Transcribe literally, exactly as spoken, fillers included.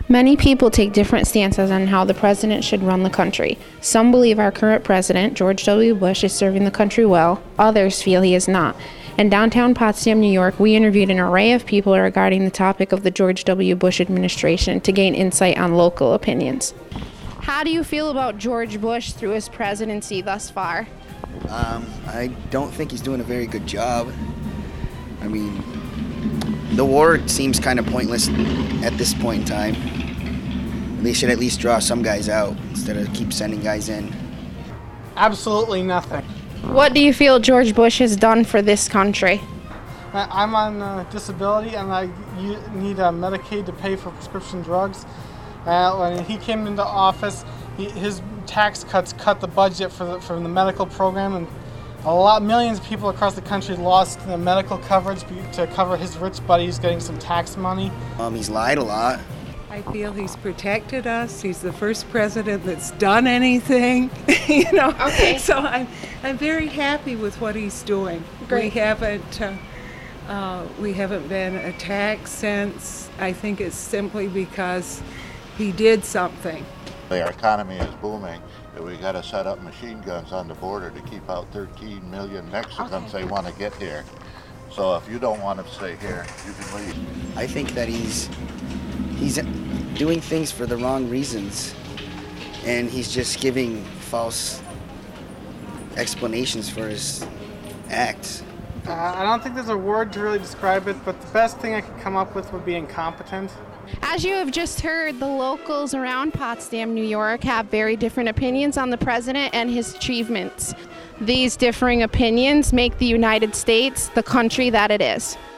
Many people take different stances on how the president should run the country. Some believe our current president, George W. Bush, is serving the country well. Others feel he is not. In downtown Potsdam, New York, we interviewed an array of people regarding the topic of the George W. Bush administration to gain insight on local opinions. How do you feel about George Bush through his presidency thus far? Um, I don't think he's doing a very good job. I mean, the war seems kind of pointless at this point in time. They should at least draw some guys out instead of keep sending guys in. Absolutely nothing. What do you feel George Bush has done for this country? I- I'm on uh, disability and I u- need uh, Medicaid to pay for prescription drugs. Uh, when he came into office, he, his tax cuts cut the budget for the, for the medical program, and a lot millions of people across the country lost the medical coverage to cover his rich buddies getting some tax money. Um, he's lied a lot. I feel he's protected us. He's the first president that's done anything, you know. Okay. So I'm, I'm very happy with what he's doing. Great. We haven't, uh, uh, we haven't been attacked since. I think it's simply because he did something. Our economy is booming. We got to set up machine guns on the border to keep out thirteen million Mexicans Okay. they want to get here. So if you don't want to stay here, you can leave. I think that he's he's doing things for the wrong reasons, and he's just giving false explanations for his acts. Uh, I don't think there's a word to really describe it, but the best thing I could come up with would be incompetent. As you have just heard, the locals around Potsdam, New York have very different opinions on the president and his achievements. These differing opinions make the United States the country that it is.